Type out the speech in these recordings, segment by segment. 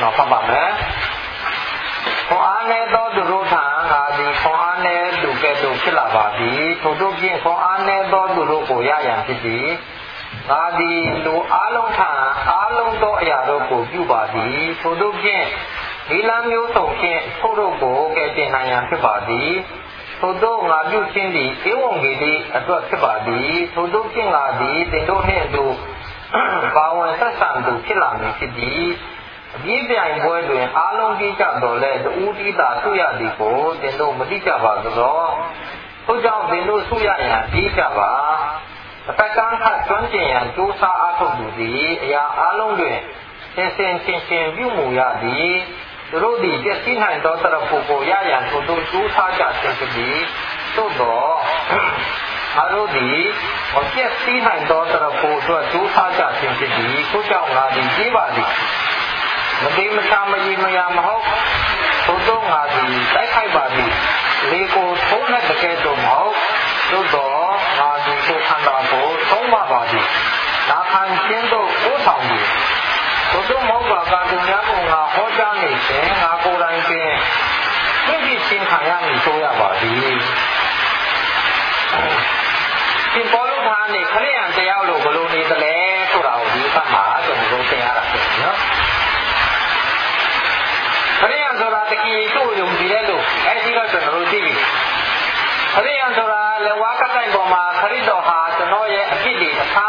nó không bằng đấy con ăn này đó đủ rồi thằng à thì con ăn này đủ cái đủ cái là bà đi thủ đô kia con ăn này đó đủ rồi của gia đình thì gì à thì đủ ăn luôn thằng ăn luôn đó nhà đó của chú bà đi thủ đô kia đi làm nhiều tổng kia thủ đô của cái tiền hàng nhà cái bà đi thủ đô ngã du trên đi yêu ông cái đi ở đó cái bà đi thủ đô kia ngã đi tiền đô này đủ bảo vệ sát sản đủ cái làm cái gì đi biển bơi lội áo lông đi chợ đồ lệ đủ đi đã suy ya đi cô tiền đồ mất đi chợ vào đó tôi cho tiền đồ suy ya nhà đi chợ vào tại căn khác chuẩn chỉ nhà chú sa áo thun đủ đi ya áo lông luyện sen view mù ya đi rồi đi cái xin hành đó tao phụ ya nhà tôi chú sa chợ sen đi tôi đó rồi đi một cái xin hành đó tao phụ chú sa chợ sen đi tôi cho ngài đi gì vậy đi Mesti macam macam mau, tujuh ngadi, tak kaya badi. Leko thon nak dekat tu mau, tujuh ngadi tu khanda tu thon ma badi. Dah kan cian tu usang di. Tujuh mau bagai dunia tu ngah hoja ni sen, ngah korang sen. Mesti sin kaya ni tu ya badi. Sin polu thang ni, kalian tiaw lu belum ni terleh, surau di sama, jombo tiada tu. Kalian sudah teki itu yang tidak tu, esok tu nanti ni. Kalian sudah lewat kat bawah, kali doha tu noye akidi,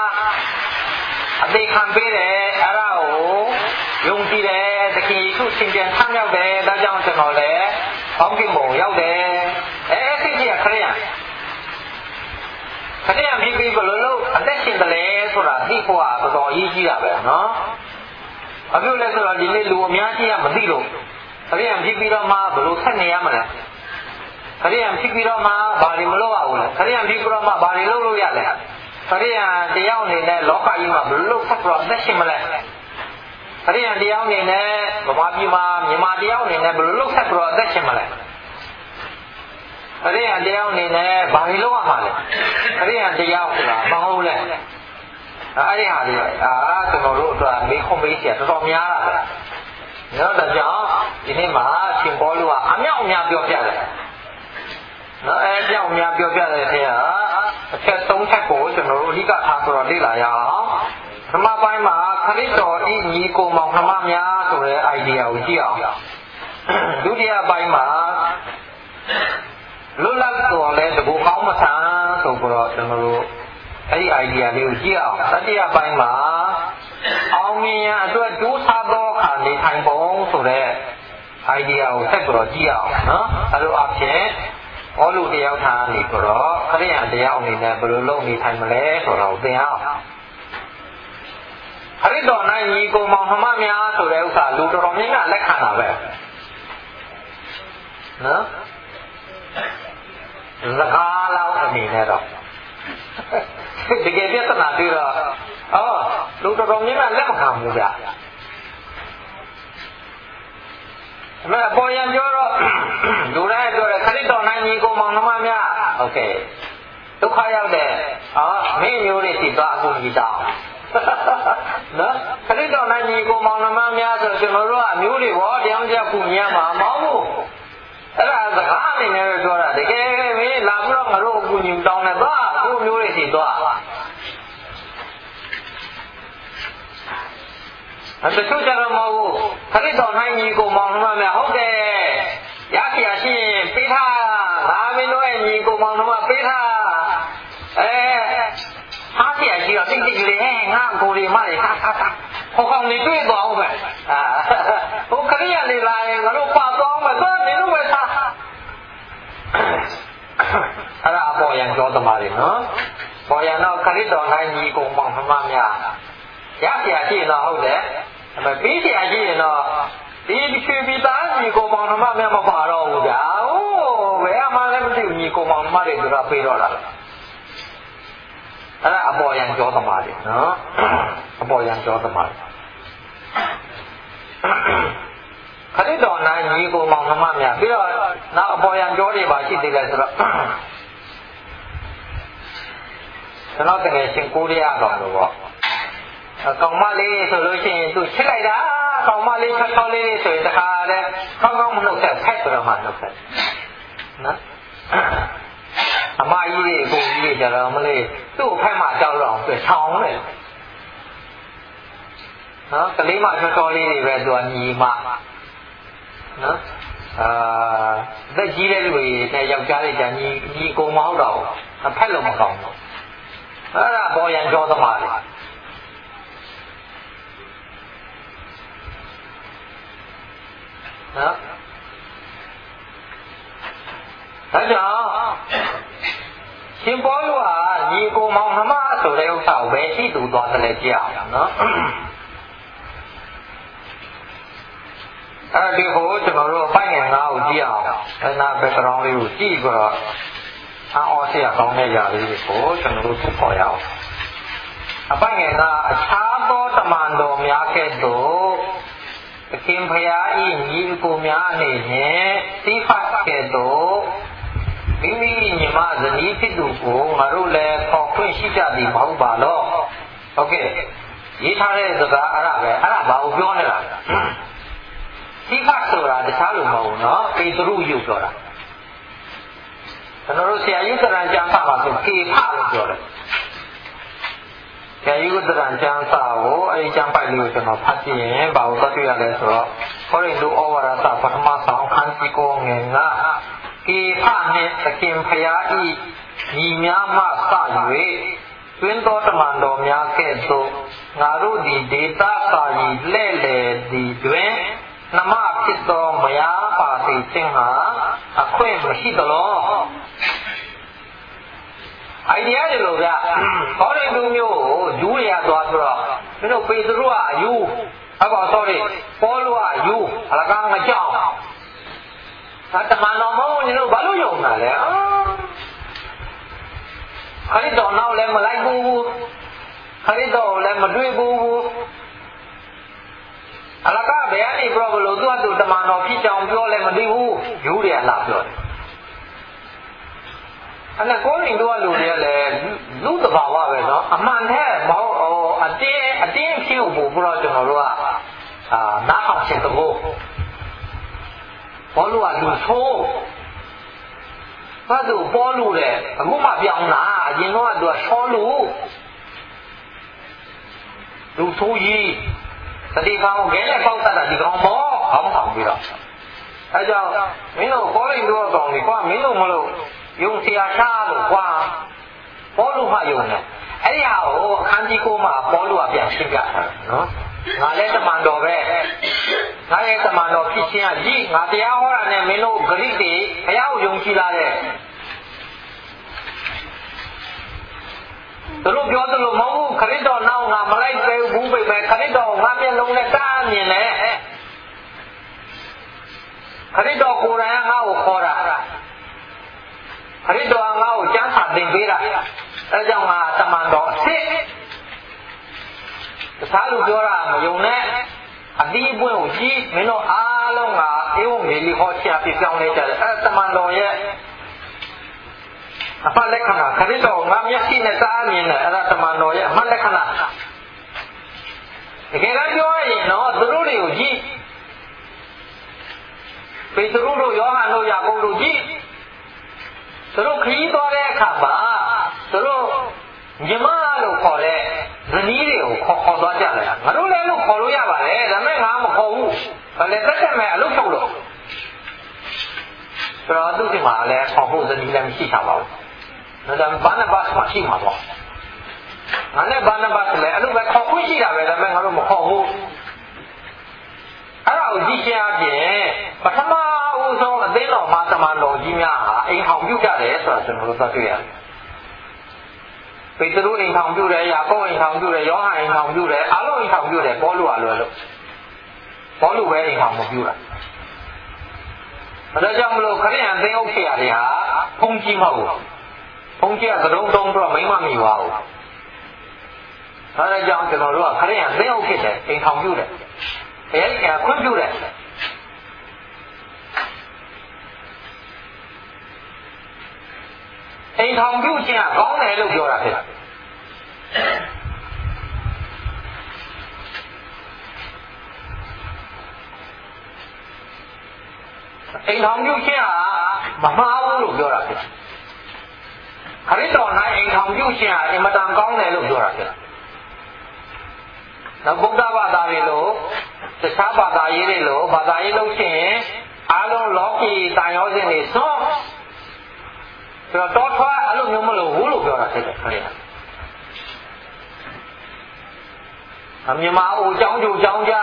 adik hampir arau, yang tidak teki itu sinjen tanya deh, dah jangan tu noye, mungkin mau ya deh. Esok dia kalian. Kalian bibi belulu, ada sinjen leh sudah di kuah tu doa iji apa, no? Abiu leh sudah di lu miasi yang mesti lu. Kalian fikir ma belum kan ni mana? Kalian fikir ma bari melu awal. Kalian fikir ma bari lu ya le. Kalian dia ni le lokal ini ma belum tak berapa sih malah. Kalian dia ni le bapa ma dia ni le belum tak berapa sih malah. Kalian dia ni le bari lu apa le? Kalian dia pula mahu le. Ada hari tu nolu tu ambil komisi tu ramai lah. Nó là do ini mà chuyện bỏ luôn à nhau biểu hiện này nó nhau biểu hiện này thì cái sống cách của chúng nó đi cả thang rồi đi lại à mà bài mà khai cho đi nhị cô mong tham gia rồi idea gì à lúc đi bài mà lúc là rồi lên được có mà sang rồi chúng nó cái idea điều gì à tại đi bài mà ông nghe tôi chú sa đó khả năng thành công rồi idea của sách rồi gì à nó rồi áp chế ở lúc đi học thang này rồi cái này đi học này là bữa lâu này thành mà lẽ rồi đầu tiên cái đó này như cô mong tham gia rồi đâu cả lúc đó mình là lấy khả năng vậy nó là khá lâu rồi này rồi thì cái biết là gì rồi lúc đó mình là lấy khả năng vậy mà bây giờ rồi đủ đấy rồi cái đó này như cô mong tham gia ok lúc khai out đấy mấy nhiều để tìm ra cũng gì đó đó cái đó này như cô mong tham gia rồi chúng nó rồi nhiều để bỏ đem ra cùng nhau mà máu đó là cái này này rồi đấy cái mấy làm rồi mà rồi cùng nhau đông này đó cũng nhiều để tìm ra Tapi tu cara mau, kalau tahun ini kau mau nama me, okay, ya si pita, kami no ini kau mau nama pita, hati aja, tinggi ni, ngam kau ni mana, kau kau ni tu itu apa me, kau kerja ni lain, kalau patong me, tu ni tu me sah, ada apa yang jauh temari, no, apa yang no kalau tahun ini kau mau nama me, ya si no, okay. Mà bí thì ai gì nó đi chơi bí tán gì cô mong nó mà mẹ mà phá đâu cả vậy mà cái gì gì cô mong mà để được phê rồi đó là bỏ yang cho tầm đi nó bỏ yang cho tầm cái đó này gì cô mong nó mà mẹ bây giờ nó bỏ yang cho đi bà chỉ đi lại rồi nó cái này xin cô đi ăn rồi còn mà đi rồi xin tôi chết lại đó ကောင်မလေး၆၆လေးဆိုရင်တခါတည်းကောင်းကောင်းမနှုတ်ဆက်ဖက်ပြီးတော့မှနှုတ်ဆက်နော်အမကြီးတွေအကိုကြီးတွေကြတော့မလေးသူ့ကိုဖက်မှကြောက်တော့အောင်သူဆောင်းတယ်နော်ကလေးမ၆၆လေးတွေပဲသူကညီမနော်သက်ကြီးတဲ့လူတွေနဲ့ယောက်ျားတွေကြညီကိုမဟုတ်တော့ဖက်လို့မကောင်းဘူးအဲ့ဒါပေါ်ရန်ကြောသမားလေနော်ဒါကြောင့်ရှင်ပေါလုဟာညီကိုမောင်နှမဆိုတဲ့ဥစ္စာကိုပဲရှိသူသွားတယ်လေကြည့်အောင်နော်အဲ့ဒီဟိုကျွန်တော်တို့အပိုင်းငယ်9ကိုကြည့်အောင်အဲ့နာ background လေးကိုကြည့်ပြီးတော့အော်ဆရာကောင်းတဲ့ຢာလေးကိုကျွန်တော်တို့ဖတ်ခေါ်ရအောင်အပိုင်းငယ်9အခြားသောတမန်တော်များကဲ့သို့အခင်ဖရာဤညီကိုများအနေဖြင့်သိဖတ်ကဲ့သို့မိမိညီမဇနီးဖြစ်သူကိုငါတို့လည်းခေါ်ခွင့်ရှိကြသည်မဟုတ်ပါတော့ဟုတ်ကဲ့ရေးထားတဲ့စကားအဲ့ဒါပဲအဲ့ဒါဘာကိုပြောနေတာလဲသိဖတ်ဆိုတာတခြားလိုမဟုတ်ဘူးနော်ပေတရုယုပြောတာကျွန်တော်တို့ဆရာကြီးသရံကျမ်းစာမှာဆိုကေဖလို့ပြောတယ်ဆရာကြီးသရံကျမ်းစာကိုအဲဒီကျမ်းပိုက်လေးကိုကျွန်တော်ဖတ်ကြည့်ရင်ဘာလို့တွေ့ရလဲဆိုတော့ခေါရိန္သုဩဝါဒစာပထမဆောင်ခန်းကြီးကိုငယ်ကကေဖနှင့်သခင်ဖရာဤညီများမှစ၍တွင်တော်တမန်တော်များကဲ့သို့ငါတို့သည်ဒေတာစာရီလဲ့လေသည်တွင်နမဖြစ်သောမယားပါစေခြင်းဟာအခွင့်မရှိသလားအိုင်ဒီယာတွေလို့ဗျခေါရိန္သုမျိုးကိုယူရသွားဆိုတော့မင်းတို့ပေတရုကအယူဟုတ်ပါ sorry ပေါလုကအယူအလကားမကြောက်တမန်တော်မဟုတ်ဘူးဘာလို့ယုံတာလဲခရစ်တော်နောက်လည်းမလိုက်ဘူးခရစ်တော်လည်းမတွေ့ဘူးအလကားဘယ်ကနေပြောဘလို့သူ့အတူတမန်တော်ဖြစ်ကြောင်ပြောလည်းမသိဘူးယူတယ်လားပြောတယ်အဲ့ဒါကိုရင်းတို့လူတွေကလည်းလူတဘာဝပဲနော်အမှန်တည်းမဟုတ်အတင်းဖြစ်ဖို့ဘုရားကျွန်တော်တို့ကနားထောင်ချက်တဘောဘောလူကလူဆိုးဘာလို့ဘောလူလဲအခုမှပြောင်းလာအရင်တော့သူကချောလူဆိုးကြီးတတိကောင်ခဲနဲ့ပေါက်တတ်တာဒီကောင်မောခေါင်းဆောင်ပြီးတော့အဲကြောင့်မင်းတို့ဘောရင်းတို့ကောင်လေးကွာမင်းတို့မလို့ယုံဆရာရှားလို့ကွာဘောလူမှယုံတယ်အဲ့ဒီဟာကိုအခန်းကြီး9မှာဘောလူကပြန်ရှင်းပြတာနော်ငါလည်းတမန်တော်ပဲငါရဲ့တမန်တော်ဖြစ်ခြင်းကကြီးငါတရားဟောတာနဲ့မင်းတို့ဂရိတွေဘုရားကိုယုံကြည်လာတဲ့သူတို့ပြောသလိုမဟုတ်ဘူးခရစ်တော်နောက်ငါမလိုက်သေးဘူးပဲခရစ်တော်ငါမျက်လုံးနဲ့တားမြင်တယ်ခရစ်တော်ကိုယ်တိုင်ကငါ့ကိုခေါ်တာခရစ်တော်ကငါ့ကိုကျမ်းစာသင်ပေးတာအဲကြောင့်ငါတမန်တော်အစ်တခြားလူပြောတာမယုံနဲ့အတိအပွင့်ကိုကြည့်မင်းတို့အားလုံးကအေဝံဂေလိဟောချပြပြောင်းနေကြတယ်အဲတမန်တော်ရဲ့အမှတ်လက္ခဏာခရစ်တော်ငါမျက်စိနဲ့စားမြင်တယ်အဲဒါတမန်တော်ရဲ့အမှတ်လက္ခဏာတကယ်တော့ပြောရရင်တော့သူတို့တွေကိုကြည့်ပေတရုတို့ယောဟန်တို့ယာကုပ်တို့ကြည့်သူတို့ခရီးသွားတဲ့အခါမှာသူတို့ညီမလို့ခေါ်တဲ့ဇနီးတွေကိုခေါ်သွားကြတယ်ငါတို့လည်းလို့ခေါ်လို့ရပါတယ်ဒါပေမဲ့ငါမခေါ်ဘူးဘာလဲတက်တက်မဲ့အလုပ်ထုတ်လို့ဆိုတော့သူ့ဒီမှာလည်းခေါ်ဖို့ဇနီးလည်းမရှိချပါဘူးဒါပေမဲ့ဘာနဲ့ဘာမှရှိမှာပေါ့ငါနဲ့ဘာနဲ့ဘာလည်းအဲ့လိုပဲခေါ်ခွင့်ရှိတာပဲဒါပေမဲ့ငါတို့မခေါ်ဘူးအဲ့ဒါကိုကြည့်ရှင်းအပြင်ပထမဦးဆုံးအသိတော်မှာတမန်တော်ကြီးများဟာအိမ်ဟောင်ပြုတ်ကြတယ်ဆိုတာကျွန်တော်တို့သတ်တွေ့ရတယ်ပေတရုအိမ်ထောင်ပြုတယ်ယာကုပ်အိမ်ထောင်ပြုတယ်ယောဟန်အိမ်ထောင်ပြုတယ်အားလုံးအိမ်ထောင်ပြုတယ်ပေါလုအလွယ်လို့ပေါလုပဲအိမ်ထောင်မပြုတာဒါကြောင့်မလို့ခရစ်ယာန်သင်းအုပ်ဆရာတွေဟာဖုန်ကြီးမဟုတ်ဘူးဖုန်ကြီးကသတုံးတုံးတော့မိမမိပါဘူးဒါကြောင့်ကျွန်တော်တို့ကခရစ်ယာန်သင်းအုပ်ဖြစ်တယ်အိမ်ထောင်ပြုတယ်ဘုရားကခွင့်ပြုတယ်အိမ်ထောင်ပြုခြင်းကကောင်းတယ်လို့ပြောတာဖြစ်တယ်အိမ်ထောင်ပြုခြင်းဟာမမှားဘူးလို့ပြောတာဖြစ်ခရစ်တော်၌အိမ်ထောင်ပြုခြင်းဟာအင်မတန်ကောင်းတယ်လို့ပြောတာဖြစ်နောက်ဗုဒ္ဓဘာသာတွေလို့တခြားဘာသာရေးတွေလို့ဘာသာရေးလို့ရှိရင်အားလုံးလောကီတန်ရောစဉ်တွေစွန့်ဆိုတော့တောထွားအဲ့လိုမျိုးမလို့ဘူးလို့ပြောတာဖြစ်တယ်ခရစ်ယာန်အမြင်မှာအိုကြောင်းကြိုကြောင်းကြ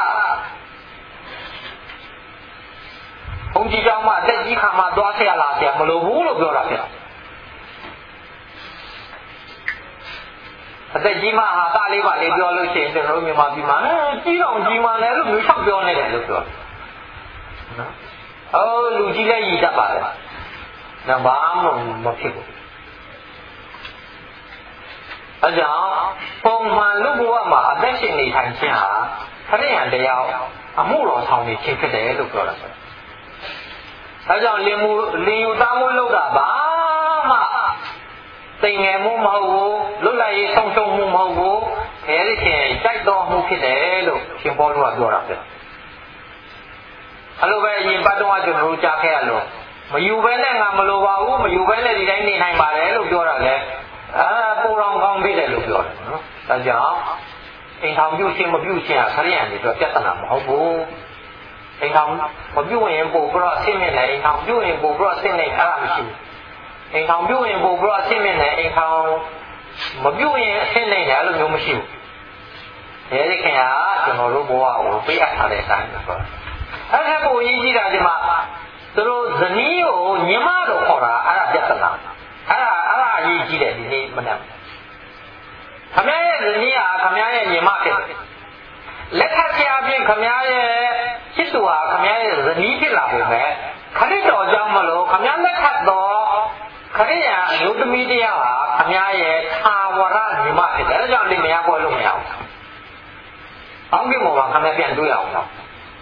ဘုန်းကြီးကျောင်းမှာအသက်ကြီးခါမှသွားဆရာလာဆရာမလို့ဘူးလို့ပြောတာဖြစ်အသက်ကြီးမှဟာတာလေးပါလေးပြောလို့ရှိရင်ကျွန်တော်တို့မြန်မာပြည်မှာကြီးတော်ကြီးမှလည်းလို့မျိုးချောက်ပြောနေတယ်လို့ပြောနော်အော်လူကြီးလည်းရည်တတ်ပါလေဒါဘာမှမဖြစ်ဘူးအဲကြောင့်ပုံမှန်လူဘဝမှာအသက်ရှင်နေထိုင်ခြင်းဟာခရစ်ယာန်တရားအမှုတော်ဆောင်နေခြင်းဖြစ်တယ်လို့ပြောတာပဲအဲကြောင့်လင်ယူသားမှုလုပ်တာဘာမှသိငယ်မှုမဟုတ်ဘူးလွတ်လပ်ရေးဆုံးရှုံးမှုမဟုတ်ဘူးအဲဒီချင်းတိုက်တော်မှုဖြစ်တယ်လို့ရှင်ပေါလုကပြောတာပဲအဲ့လိုပဲအရင်ပတ်တော့ကျွန်တော်တို့ကြားခဲ့ရလို့မယူဘဲနဲ့ငါမလိုပါဘူးမယူဘဲနဲ့ဒီတိုင်းနေနိုင်ပါတယ်လို့ပြောတာလေပိုတော်ကောင်းပြီတယ်လို့ပြောတယ်နော်ဒါကြောင့်အိမ်ထောင်ပြုခြင်းမပြုခြင်းဟာခရစ်ယာန်တွေအတွက်ပြဿနာမဟုတ်ဘူးအိမ်ထောင်မပြုရင်ပို့ပြီးတော့အဆင့်မြင့်တယ်အိမ်ထောင်ပြုရင်ပို့ပြီးတော့အဆင့်နဲ့အဲ့ဒါမရှိဘူးအိမ်ထောင်ပြုရင်ပို့ပြီးတော့အဆင့်မြင့်တယ်အိမ်ထောင်မပြုရင်အဆင့်နဲ့အဲ့လိုမျိုးမရှိဘူးအဲဒီခင်ဗျာကျွန်တော်တို့ဘဝကိုပေးအပ်ထားတဲ့အတိုင်းဆိုတော့အဲ့ဒါကိုအရေးကြီးတာဒီမှာသူတို့ဇနီးကိုညီမတို့ခေါ်တာအဲ့ဒါပြဿနာအဲ့ဒါအရေးကြီးတယ်ဒီနေ့မနေ့ခမရဲ့ဇနီးဟာခမရဲ့ညီမဖြစ်တယ်လက်ထပ်ချအပြင်ခမရဲ့ချစ်သူဟာခမရဲ့ဇနီးဖြစ်လာပုံပဲခရစ်တော်ကြောင့်မလို့ခမလက်ထပ်တော့ခရစ်ယာန်အယုသမီးတရားဟာခမရဲ့သာဝရညီမဖြစ်တယ်ဒါကြောင့်ဒီမယားပွဲလို့မရဘူးအောင်းပြမောမှာခမပြန်တွေ့ရအောင်နော်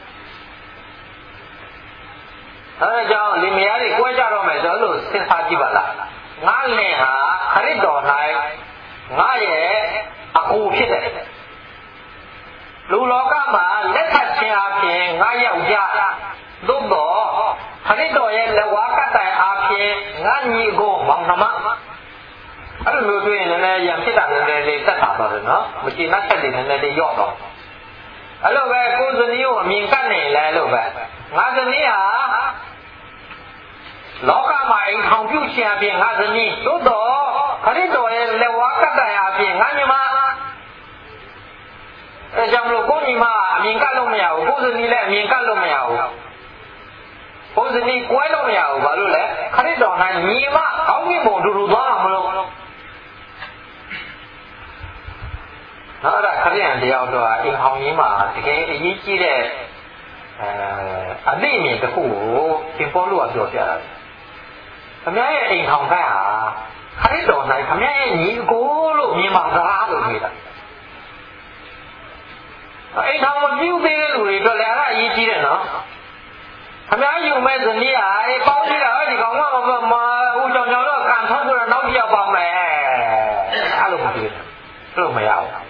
အဲဒါကြောင့်လင်မယားတွေကွဲကြတော့မယ်ဆိုလို့စဉ်းစားကြည့်ပါလားငါလင်ဟာခရစ်တော်၌ငါရဲ့အကူဖြစ်တယ်လူလောကမှာလက်ထပ်ခြင်းအပြင်ငါယောက်ျားသို့တော့ခရစ်တော်ရဲ့လက်ဝါးကတိုင်အပြင်ငါညီကိုမောင်နှမအဲ့လိုမျိုးတွေ့ရင်လည်းရံဖြစ်တာလည်းလေးတက်တာပါပဲနော်မကျေနပ်ချက်တွေလည်းလေးရော့တော့အဲ့လိုပဲကိုယ်ဇနီးကိုအမြင်ကပ်နေလဲလို့ပဲငါဇနီးဟာလောကမှာအိမ်ထောင်ပြုခြင်းအပြင်ငါဇနီးသို့တော့ခရစ်တော်ရဲ့လက်ဝါးကတိုင်အပြင်ငါညီမအဲကြောင့်မလို့ကိုညီမအမြင်ကပ်လို့မရဘူးကိုဇနီးလည်းအမြင်ကပ်လို့မရဘူးကိုဇနီးကွဲလို့မရဘူးဘာလို့လဲခရစ်တော်၌ညီမကောင်းကင်ဘုံတူတူသွားမှာမလို့နော်အဲ့ဒါခရစ်ယာန်တရားတော်ကအိမ်ထောင်ကြီးမှာတကယ်အရေးကြီးတဲ့အသိအမြင်တစ်ခုကိုရှင်ပေါလုကပြောပြတာခမရဲ့အိမ်ထောင်ခန့်ဟာခရစ်တော်၌ခမရဲ့ညီကိုလို့မြင်ပါသားလို့ပြောတာအိမ်ထောင်မပြုသေးတဲ့လူတွေအတွက်လည်းအဲ့ဒါအရေးကြီးတယ်နော်ခမယူမဲ့ဇနီးဟာပေါင်းကြည့်တာဒီကောင်ကမဦးကြောင်ကြောင်တော့ကန်ထုတ်ပြီးတော့နောက်ပြောက်ပေါင်းမယ်အဲ့လိုမဖြစ်ဘူးလို့မရဘူး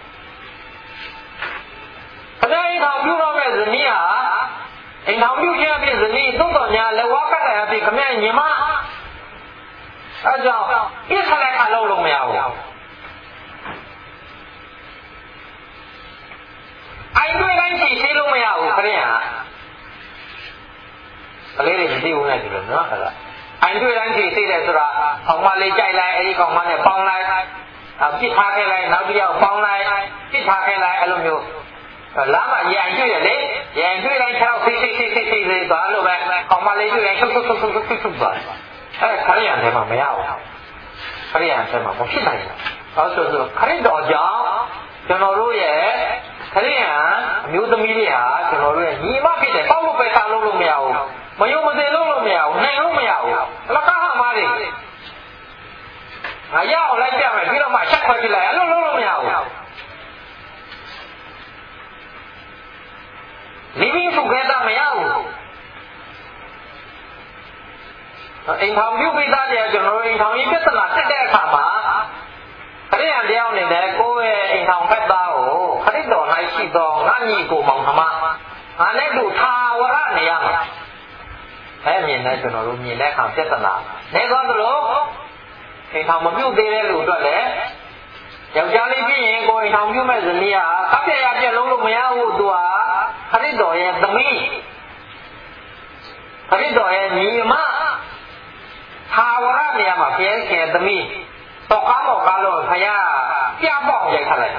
ခမအိမ်ထောင်ပြုတော့မဲ့ဇနီးဟာအိမ်ထောင်ပြုခြင်းအပြင်ဇနီးသို့တော်ညာလက်ဝါးကတိုင်အပြင်ခမညီမအဲကြောင့်ပြစ်ခလိုက်ခလုံးလုံးမရဘူးအိမ်တွေ့တိုင်းချိန်သေးလို့မရဘူးခရင်ဟာကလေးတွေမသိဘူးနဲ့ဒီလိုနော်အဲ့ဒါအိမ်တွေ့တိုင်းချိန်သေးတယ်ဆိုတာကောင်မလေးကြိုက်လိုက်အဲ့ဒီကောင်မနဲ့ပေါင်းလိုက်ပြစ်ထားခဲ့လိုက်နောက်တစ်ယောက်ပေါင်းလိုက်ပြစ်ထားခဲ့လိုက်အဲ့လိုမျိုးလမ်းမှာရန်တွေ့ရလေရန်တွေ့တိုင်းခြေထောက်ဖိဖိသွားလို့ပဲကောင်မလေးတွေ့တိုင်းထုတ်သွားအဲ့ခရစ်ယာန်ထဲမှာမရဘူးခရစ်ယာန်ထဲမှာမဖြစ်နိုင်ဘူးအဲဆိုခရစ်တော်ကြောင့်ကျွန်တော်တို့ရဲ့ခရစ်ယာန်အမျိုးသမီးတွေဟာကျွန်တော်တို့ရဲ့ညီမဖြစ်တယ်ပေါ့လို့ပဲစားလို့မရဘူးမယုံမသိလို့မရဘူးနိုင်လို့မရဘူးလကဟာမားတွေငါရအောင်လိုက်ပြမယ်ပြီးတော့မှချက်ခွဲပြလိုက်အဲ့လိုလုပ်လို့မရဘူး living together မရဘူးအိမ်ထောင်ပြုပြီးသားတယ်ကျွန်တော်တို့အိမ်ထောင်ကြီးပြဿနာတက်တဲ့အခါမှာခရစ်ယာန်တရားအနေနဲ့ကိုယ့်ရဲ့အိမ်ထောင်ဘက်သားကိုခရစ်တော်၌ရှိသောငါညီကိုမောင်နှမငါနဲ့တူသာဝရနေရမှာမြင်တဲ့ကျွန်တော်တို့မြင်တဲ့အခါပြဿနာနေသွားသလိုအိမ်ထောင်မပြုတ်သေးတဲ့လူအတွက်လည်းယောက်ျားလေးဖြစ်ရင်ကိုယ်အိမ်ထောင်ပြုတ်မဲ့ဇနီးကကပ်ပြရပြက်လုံးလို့မရဘူးသူကခရစ်တော်ရဲ့သမီးခရစ်တော်ရဲ့ညီမသာဝရနေရာမှာဖျဲခင်သမီးတော့ကားတော့ကားလို့ဖယားပြပေါက်ရိုက်ခတ်လိုက်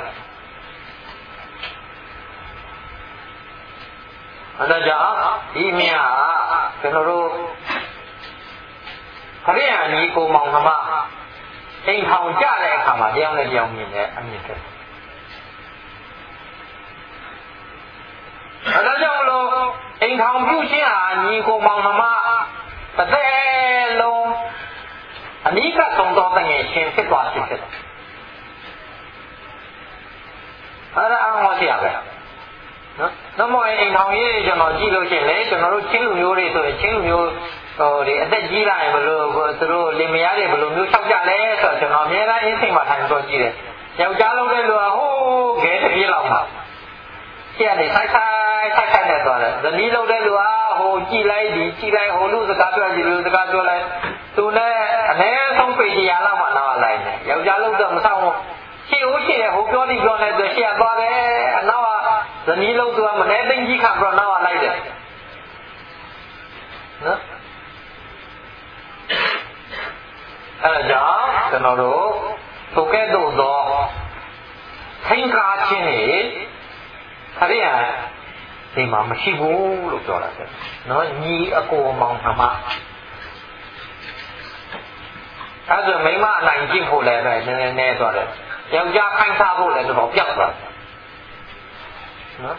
အဲ့ဒါကြောင့်ဒီမြတ်ကျွန်တော်တို့ခရိယာညီကိုမောင်နှမအိမ်ထောင်ကြတဲ့အခါမှာတရားနဲ့တရားမြင်တဲ့အမြင်ဖြစ်အဲ့ဒါကြောင့်မလို့အိမ်ထောင်ပြုခြင်းဟာညီကိုမောင်နှမတစ်သက်လုံးအနိကဆုံးသောတငယ်ရှင်ဖြစ်သွားဖြစ်တယ်အဲ့ဒါအောင်လို့ရှိရပဲနော်မဟုတ်အိမ်ထောင်ရေးကျွန်တော်ကြည့်လို့ရှိရင်လေကျွန်တော်တို့ချင်းလူမျိုးတွေဆိုရင်ချင်းလူမျိုးဒီအသက်ကြီးလာရင်ဘယ်လိုသူတို့လင်မယားတွေဘယ်လိုမျိုးလျှောက်ကြလဲဆိုတော့ကျွန်တော်အများအားအင်းစိတ်မှထိုင်တော့ကြည့်တယ်ယောက်ျားလုံးတဲ့လူကဟိုးခဲတစ်ပြေးလောက်မှာရှေ့ကနေဆိုင်နေသွားတယ်ဇနီးလုံးတဲ့လူကဟိုကြည့်လိုက်ဒီကြည့်လိုက်ဟိုလူစကားပြောကြည့်လူစကားပြောလိုက်သူနဲ့အနည်းဆုံးပေကြီးရလောက်မှနောက်လိုက်တယ်ယောက်ျားလုံးတော့မဆောင်ဘူးရှေ့ဟိုဟိုပြောနေဆိုရှေ့သွားတယ်အနောက်ကဇနီးလုံးသူကမနေသိကြီးခံပြီးတော့နောက်ကလိုက်တယ်နော်အဲ့ဒါကြောင့်ကျွန်တော်တို့သို့ကဲ့သို့သောသင်္ကာခြင်းတွေခရိယာဒီမှာမရှိဘူးလို့ပြောတာတဲ့နော်ညီအကိုမောင်နှမအဲ့ဒါမိမအနိုင်ကျင့်ဖို့လည်းနည်းနည်းသွားတယ်ယောက်ျားခိုင်းစားဖို့လည်းတော်တော်ပြောက်သွားတယ်နော်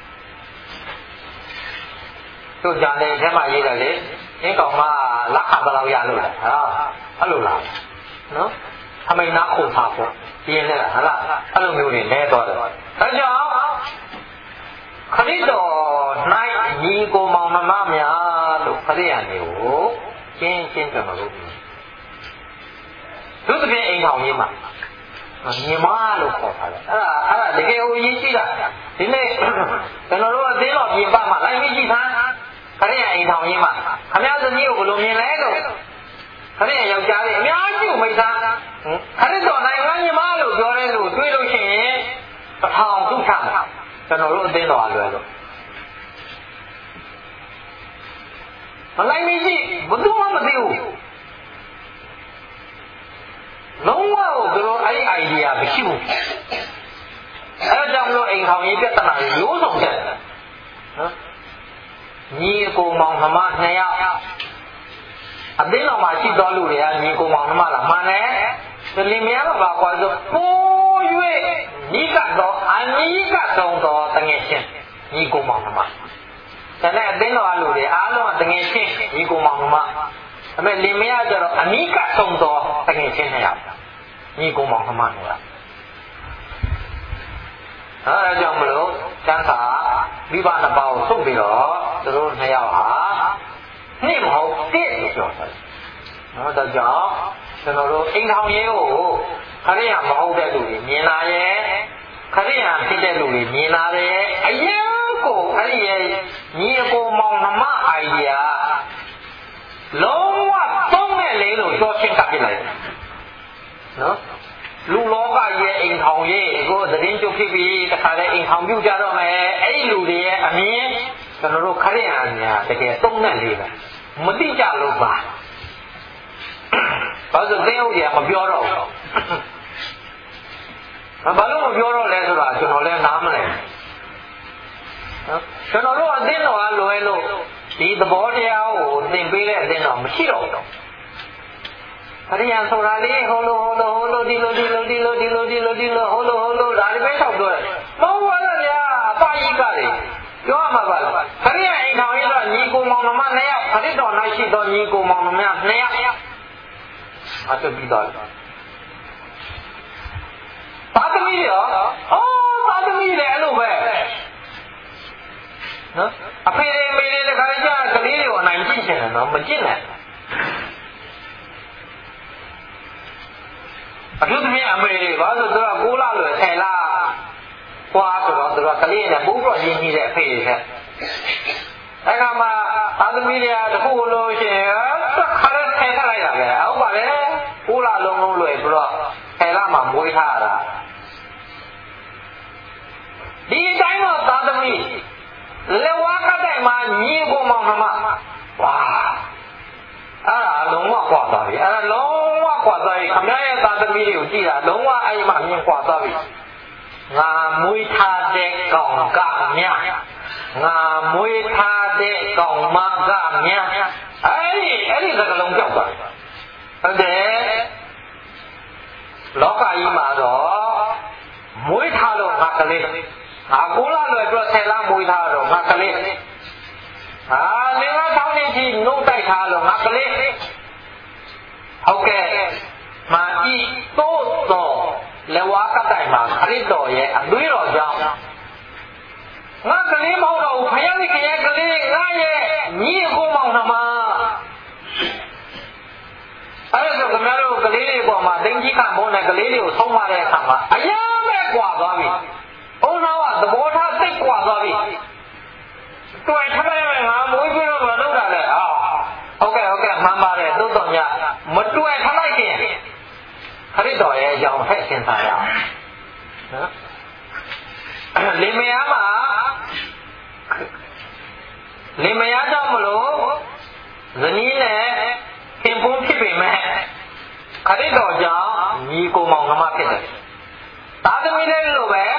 သူကြတဲ့ထဲမှာရေးတယ်လေအင်းကောင်မလက်ခတ်တော့ရလို့လားဟာအဲ့လိုလားနော်အမိန်နာခုထားဖို့ပြင်းနေတာဟာလားအဲ့လိုမျိုးတွေလဲသွားတယ်ဒါကြောင့်ခရစ်တော်၌ညီကိုမောင်နှမများလို့ခရိယာတွေကိုရှင်းကျွန်တော်တို့သူသဖြင့်အိမ်ထောင်ကြီးမှာညီမလို့ခေါ်ထားတယ်အဲ့ဒါတကယ်ဟိုရေးကြည့်တာဒီနေ့ကျွန်တော်တို့အသေးတော်ပြင်ပမှာလိုက်ပြီးကြည့်ထားခရိယာအိမ်ထောင်ကြီးမှာခမည်းသမီးကိုဘယ်လိုမြင်လဲလို့ခရိယာယောက်ျားလေးအများကြီးမိသားခရစ်တော်နိုင်ငံညီမလို့ပြောတဲ့လူတွေ့လို့ရှိရင်ပထောင်ဒုက္ခကျွန်တော်တို့အသေးတော်လွယ်လို့မလိုက်ပြီးကြည့်ဘယ်သူမှမသိဘူးလုံးဝသူတို့အဲ့ဒီ idea မရှိဘူးအဲ့ဒါကြောင့်မလို့အိမ်ထောင်ရေးပြဿနာတွေရိုးဆောင်တယ်နော်ညီကိုမောင်နှမ2ယောက်အသိတော်မှာရှိတော်လူတွေကညီကိုမောင်နှမလားမှန်တယ်ဒီလင်မယားကပါကွာဆိုပိုး၍ညီကတော့အနီးကဆုံးတော်တငယ်ချင်းညီကိုမောင်နှမဒါနဲ့အသိတော်လူတွေအားလုံးကတငယ်ချင်းညီကိုမောင်နှမအမေလင်မယားကျတော့အနီးကဆုံးတော်တငယ်ချင်း2ယောက်ညီကိုမောင်နှမတို့လားအဲ့ဒါကြောင့်မလို့ကျမ်းစာမိဘနှစ်ပါးကိုထုတ်ပြီးတော့သူတို့2ယောက်ဟာနှစ်မဟုတ်တစ်လို့ပြောတယ်နော်ဒါကြောင့်ကျွန်တော်တို့အိမ်ထောင်ရေးကိုခရိယာမဟုတ်တဲ့လူတွေမြင်လာရဲ့ခရိယာဖြစ်တဲ့လူတွေမြင်လာတယ်အရင်ကိုအဲ့ဒီရဲ့ညီအကိုမောင်နှမအိုင်ဒီယာလုံးဝသုံးမဲ့လေလို့ပြောချင်းကပ်ပြလိုက်တယ်နော်လူလောကရဲ့အိမ်ထောင်ရေးကိုသတင်းချုပ်ဖြစ်ပြီးတခါလေအိမ်ထောင်ပြုကြတော့မယ်အဲ့ဒီလူတွေရဲ့အမြင်ကျွန်တော်တို့ခရိယာများတကယ်သုံးမဲ့လေပဲမတိကြလို့ပါဘာလို့သင်ဟုတ်တယ်မပြောတော့ဘူးဘာလို့မပြောတော့လဲဆိုတာကျွန်တော်လည်းနားမလဲနော်ကျွန်တော်တို့အသိတော်ကလွယ်လို့ဒီသဘောတရားကိုသင်ပေးတဲ့အသိတော်မရှိတော့ဘူးခရိယာဆိုတာလေးဟိုလိုဒီလိုဟိုလိုဒါတွေပဲထောက်ပြောတယ်မဟုတ်ပါလားဗျာအပါကြီးကလေပြောရမှာပါလားခရိယာအိမ်ထောင်ရတော့ညီကိုမောင်နှမ2ယောက်ခရစ်တော်၌ရှိသောညီကိုမောင်နှမ2ယောက်အတူပြီးတော့သာသမီရောသာသမီလည်းအဲ့လိုပဲနော်အဖေတွေမေတွေတခါကြကလေးတွေကိုအနိုင်ကျင့်ချင်တယ်နော်မကျင့်နဲ့အထူးသဖြင့်အမေတွေဘာလို့သူက6လလွယ်10လကွာဆိုတော့သူကကလေးနဲ့ပိုးတော့ရင်းကြီးတဲ့အဖေတွေဆက်အဲ့ကမှသမီးတွေကတခုလို့ရှိရင်ခါရထဲထလိုက်တာပဲဟုတ်ပါလေကိုလာလုံးလုံးလွယ်ပြီးတော့ထဲလာမှမွေးထားတာဒီအတိုင်းတော့သာသမီလက်ဝါးကတိုင်မှာညီကိုမောင်နှမဝါအဲ့ဒါလုံးဝကွာသွားပြီအဲ့ဒါလုံးဝကွာသွားပြီခမရဲ့သာသမီတွေကိုကြည့်တာလုံးဝအဲ့ဒီမှာမြင်ကွာသွားပြီငါမွေးထားတဲ့ကောင်ကမြငါမွေးထားတဲ့ကောင်မကမြအဲ့ဒီစကလုံးကြောက်သွားတယ်ဟုတ်တယ်လောကကြီးမှာတော့မွေးထားလို့ငါကလေးငါကိုလာလွယ်ပြီးတော့10လမွေးထားတော့ငါကလေးလင်းလားတောင်းနေချီနှုတ်တိုက်ထားလို့ငါကလေးဟုတ်ကဲ့မာဤသို့တော့လက်ဝါးကတိုင်မှာခရစ်တော်ရဲ့အသွေးတော်ကြောင့်ငါကလေးမဟုတ်တော့ဘူးဖယားလေးခင်ရဲ့ကလေးငါရဲ့ညီအကိုမောင်နှမအဲ့ဒါဆိုခင်ဗျားတို့ကလေးတွေပေါ်မှာတင်းကြီးကမိုးနဲ့ကလေးတွေကိုဆုံးမတဲ့အခါမှာအရာမဲ့ကွာသွားပြီဘုန်းတော်ကသဘောထားသိကွာသွားပြီတွေ့ထပ်ရမယ်ငါမွေးပြီးတော့မလုပ်တာလေဟုတ်ကဲ့မှန်ပါတယ်သို့တော်များမတွေ့ထလိုက်ခင်ခရစ်တော်ရဲ့အကြောင်းဖက်ရှင်းစားရအောင်နော်လင်မယားမှာလင်မယားကြောင့်မလို့ဇနီးနဲ့ခင်ပွန်းဖြစ်ပေမဲ့ခရစ်တော်ကြောင့်ညီကိုမောင်နှမဖြစ်တယ်သာသမီလေးလိုပဲ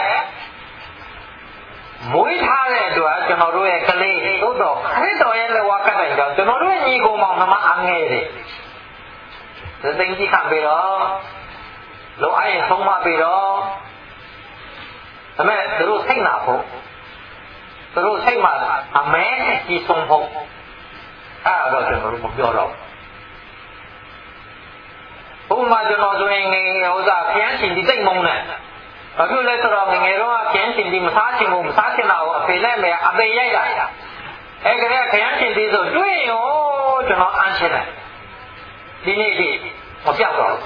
မွေးထားတဲ့အတွက်ကျွန်တော်တို့ရဲ့ကလေးသို့တော်ခရစ်တော်ရဲ့လက်ဝါးကတိုင်ကြောင့်ကျွန်တော်တို့ရဲ့ညီကိုမောင်နှမအငယ်တွေသိသိကြီးခံပြီးတော့လောအိုင်ဆုံးမပြီးတော့ဒါမဲ့သူတို့စိတ်နာဖို့သူတို့စိတ်မှာအမဲကြီးဆုံးဖို့အဲ့တော့ကျွန်တော်တို့မပြောတော့ဘူးဘုရားကျွန်တော်ဆိုရင်ငယ်ဥစားခရမ်းရှင်ဒီစိတ်မုန်းနဲ့ဘာဖြစ်လဲဆိုတော့ငယ်တော့ခရမ်းရှင်ဒီမစားချင်ဘူးမစားချင်တော့အဖေနဲ့မယ်အပေရိုက်တာအဲ့ကလေးခရမ်းရှင်ဒီဆိုတွေ့ရောကျွန်တော်အမ်းချင်တယ်ဒီနေ့ဒီမပြောက်တော့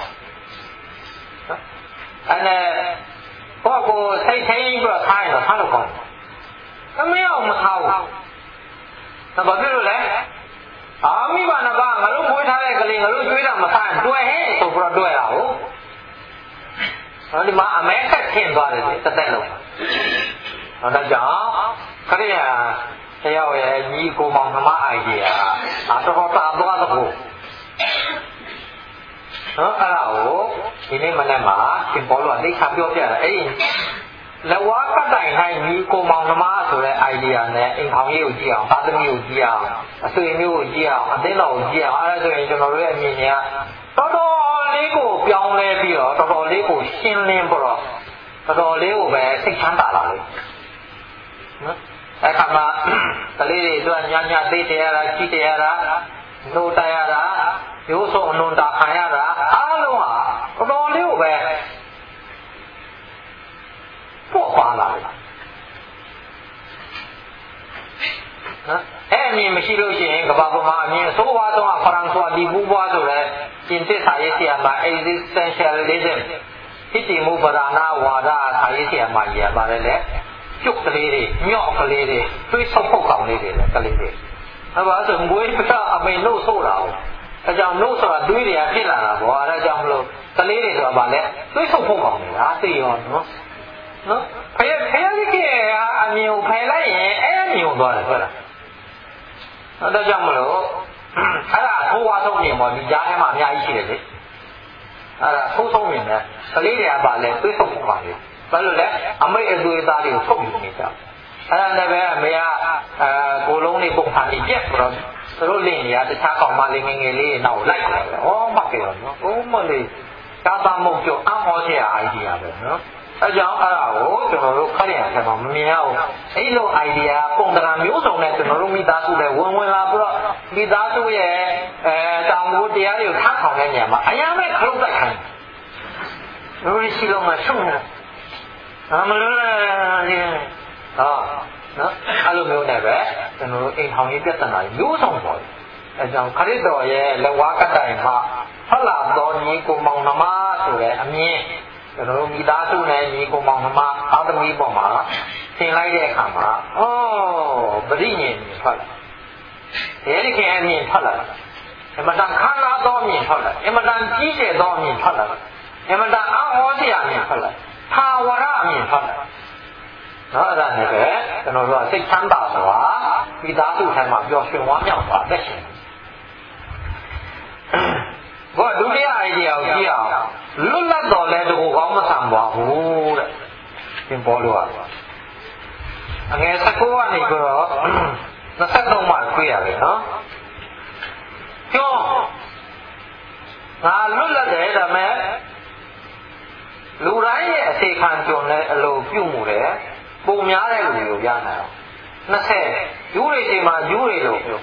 အဲ့နဲ့ကိုစိတ်ထိန်ပြီးတော့ထားရင်တော့ထားလို့ကောင်းတယ်။အမေအောင်မထားဘူး။ဒါဘာဖြစ်လို့လဲ။မိဘနှစ်ပါးငါတို့မွေးထားတဲ့ကလေးငါတို့ကျွေးတာမစားရင်တွေ့ဟဲ့ဆိုပြီးတော့တွေ့တာဟုတ်။ဒီမှာအမဲဆက်ထင်သွားတယ်တစ်သက်လုံး။ဒါကြောင့်ခရီးရတရားရဲ့ညီကိုမောင်နှမအိုင်ဒီယာတော်တာသွားတော့နော်အဲ့ဒါကိုဒီနေ့မနေ့မှာရှင်ဘောလုံးကသိချပြောပြတာအဲ့လက်ဝါးကတိုင်တိုင်းညီကိုမောင်နှမဆိုတဲ့ idea နဲ့အိမ်ထောင်ရေးကိုကြည့်အောင်သာသမီကိုကြည့်အောင်အဆွေမျိုးကိုကြည့်အောင်အသင်းတော်ကိုကြည့်အောင်အဲ့ဒါဆိုရင်ကျွန်တော်တို့ရဲ့အမြင်တွေကတော်တော်လေးကိုပြောင်းလဲပြီးတော့တော်တော်လေးကိုရှင်းလင်းပြီးတော့တော်တော်လေးကိုပဲစိတ်ချမ်းသာလာလို့နော်အဲ့ခါမှာကလေးတွေအတွက်ညာသိတယ်ရတာကြည့်တယ်ရတာနှိုးတိုက်ရတာရိုးစုံအလွန်တာခံရတာအားလုံးဟာတော်တော်လေးကိုပဲပို့ပါလာတယ်နော်အဲ့အမြင်မရှိလို့ရှိရင်ကဘာပေါ်မှာအမြင်ဆိုးဝါးဆုံးကဖရန်ဆိုဒီဘူးပွားဆိုတဲ့ကျင့်သစ္စာရေးဆရာမ existentialism ဖြစ်တည်မှုပဓာနာဝါဒဆရာရေးဆရာမကြီးရပါတယ်လေကျုပ်ကလေးတွေညော့ကလေးတွေတွေးဆုပ်ဖုတ်ကောင်လေးတွေလေကလေးတွေအဲ့ဒါဆိုငွေပစအမိန်လို့ဆိုးတာအဲကြောင့်နှုတ်ဆိုတာတွေးတွေကဖြစ်လာတာပေါ့အဲဒါကြောင့်မလို့ကလေးတွေဆိုတာဗာလဲတွေးဆုပ်ဖုတ်ကောင်နေတာသိရောနော်ဖယ်လေးကအမြင်ကိုဖယ်လိုက်ရင်အဲ့အမြင်ကိုသွားတယ်ဟုတ်လားအဲဒါကြောင့်မလို့အဲ့ဒါအထိုးဝါဆုံးမြင်ပေါ့ဒီကြားထဲမှာအများကြီးရှိတယ်လေအဲ့ဒါထိုးဆုံးမြင်တယ်ကလေးတွေကဗာလဲတွေးဆုပ်ဖုတ်ပါလေဘာလို့လဲအမိတ်အသွေးသားတွေကိုဖုတ်ယူနေကြအဲ့ဒါလည်းပဲအမေကကိုလုံးလေးပုံစံကြီးပြက်ဆိုတော့သူတို့လင်းနေရတခြားကောင်မလေးငယ်ငယ်လေးနောက်လိုက်တယ်။ဩမှတ်ကြရောနော်။ဩမလေးကာတာမုံကျော်အဟောစရာ idea ပဲနော်။အဲကြောင့်အဲ့ဒါကိုကျွန်တော်တို့ခက်ရံထဲမှာမမြင်ရဘူး။အဲ့လို idea ပုံသဏ္ဍာန်မျိုးစုံနဲ့ကျွန်တော်တို့မိသားစုတွေဝင်လာပြီးတော့မိသားစုရဲ့တောင်ကိုတရားတွေကိုထားဆောင်တဲ့နေရာမှာအရာမဲ့ခလုတ်တိုက်ခိုင်း။တို့ရှိလို့မဆုံးဘူး။မလို့လေနော်အဲ့လိုမျိုးနဲ့ပဲကျွန်တော်တို့အိမ်ထောင်ရေးပြဿနာမျိုးစုံပေါ်တယ်အဲကြောင့်ခရစ်တော်ရဲ့လက်ဝါးကတိုင်မှာဟလာတော်ညီကိုမောင်နှမဆိုတဲ့အမြင်ကျွန်တော်တို့မိသားစုနဲ့ညီကိုမောင်နှမအာသမီပေါ်မှာသင်လိုက်တဲ့အခါမှာပရိညင်ထွက်လာဒီခင်အမြင်ထွက်လာတယ်အမတန်ခမ်းနားသောအမြင်ထွက်လာအမတန်ကြီးကျယ်သောအမြင်ထွက်လာအမတန်အဟောစရာအမြင်ထွက်လာသာဝရအမြင်ထွက်လာနော်အဲ့ဒါနဲ့ပဲကျွန်တော်တို့ကစိတ်ချမ်းသာစွာဒီသားစုထိုင်မှာပျော်ရွှင်ဝမ်းမြောက်စွာသက်ရှင်ဘောဒုတိယ idea ကိုကြည့်အောင်လွတ်လပ်တော်လဲတကူကောင်းမဆန်ပါဘူးတဲ့သင်ပေါ်လို့အငယ်19ကနေပြီးတော့23မှာတွေ့ရတယ်နော်ကျောင်းငါလွတ်လပ်တယ်ဒါမဲ့လူတိုင်းရဲ့အစေခံကြုံတဲ့အလိုပြုမှုတယ်ပုံများတဲ့လူတွေကိုရနိုင်အောင်20ယူတွေချိန်မှာယူတွေလို့ပြော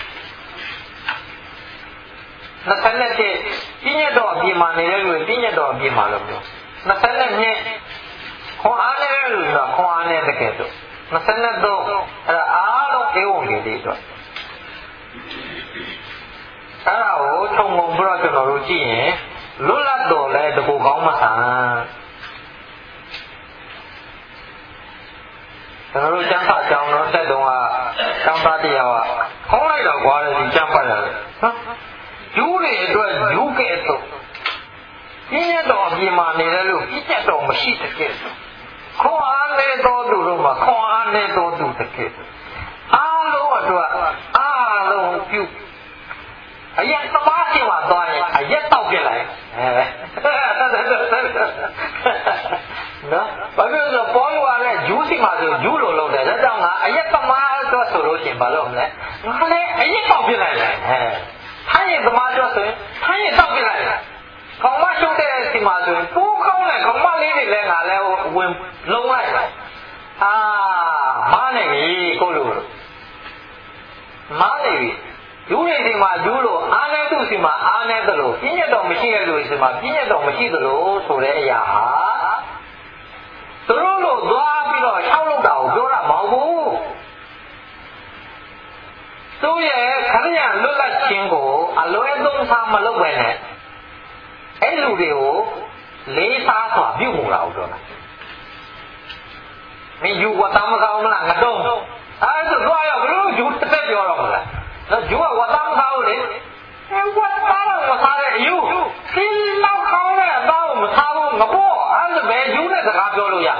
27ပြည့်ညတ်တော်အပြင်မှာနေတဲ့လူတွေပြည့်ညတ်တော်အပြင်မှာလို့ပြော22ခွန်အားနဲ့လူကခွန်အားနဲ့တကယ်တော့23အဲ့ဒါအားလုံးအေးဝင်ကြီးတွေတော့အဲ့ဒါကိုခြုံငုံပြီးတော့ကျွန်တော်တို့ကြည့်ရင်လွတ်လပ်တော်လဲတကူကောင်းမဆန်ကျွန်တော်တို့ကျမ်းစာကြောင်းတော့တက်တုန်းကကျမ်းစာတရားကခေါင်းလိုက်တော့ကွာတယ်ဒီကျမ်းပါရတယ်နော်ယူတွေအတွက်ယူကဲ့တော့ပြည့်ရတော်အပြင်မှာနေတယ်လို့ပြည့်ရတော်မရှိတကယ်ခွန်အားနဲ့တော်သူတို့မှာခွန်အားနဲ့တော်သူတကယ်အားလုံးအတွက်အားလုံးပြုအရက်သမားရှင်မှာသွားရင်အရက်တောက်ပြလိုက်နော်ဘာလို့လဲပေါ်လို့ရတဲ့ဂျူးစီမှာဆိုဂျူးလိုလုပ်တယ်ဒါကြောင့်ငါအရက်သမားတော့ဆိုလို့ရှင်ဘာလုပ်မလဲငါလည်းအရက်တောက်ပြလိုက်တယ်ထိုင်းရင်သမားတော့ဆိုရင်ထိုင်းရင်တောက်ပြလိုက်ခေါင်းမရှုပ်တဲ့စီမှာဆိုရင်ပိုးကောင်းတယ်ခေါင်းမလေးတွေလည်းငါလည်းဝင်လုံးလိုက်မားနေပြီကိုလိုမားနေပြီယူနေဒီမှာယူလို့အားနဲ့သူ့စီမှာအားနဲ့သလိုပြည့်ညတ်တော်မရှိတဲ့လူစီမှာပြည့်ညတ်တော်မရှိသလိုဆိုတဲ့အရာဟာသူတို့လို့သွားပြီးတော့၆လောက်တာကိုပြောတာမဟုတ်ဘူးသူ့ရဲ့ခရိယလွတ်လပ်ခြင်းကိုအလွဲသုံးစားမလုပ်ပဲနဲ့အဲ့လူတွေကိုလေးစားစွာပြုမှုတာကိုပြောတာမင်းယူဝတ်သားမကောင်းလားငါတော့အဲ့ဒါသွားရဘလို့ယူတစ်သက်ပြောတော့မလားနော်ယူကဝတ်သားမကောင်းလေဝတ်သားတော့မစားတဲ့အယူခင်းတော့ကောင်းတဲ့အသားကိုမစားဘူးငပေါ့အဲ့ဒါပဲယူနဲ့စကားပြောလို့ရ